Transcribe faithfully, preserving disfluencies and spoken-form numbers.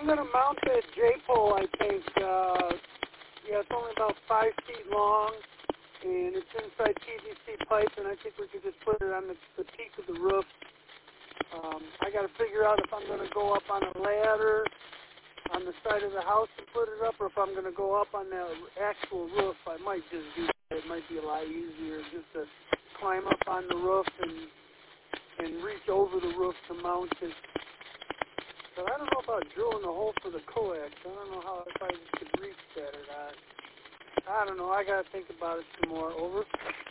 I'm going to mount that J-pole, I think. Uh, yeah, it's only about five feet long, and it's inside P V C pipe, and I think we could just put it on the, the peak of the roof. Um, I got to figure out if I'm going to go up on a ladder on the side of the house and put it up, or if I'm going to go up on the actual roof. I might just do that. It might be a lot easier just to climb up on the roof and and reach over the roof to mount it. But I don't know about drilling a hole for the coax. I don't know how if I could reach that or not. I don't know. I got to think about it some more. Over.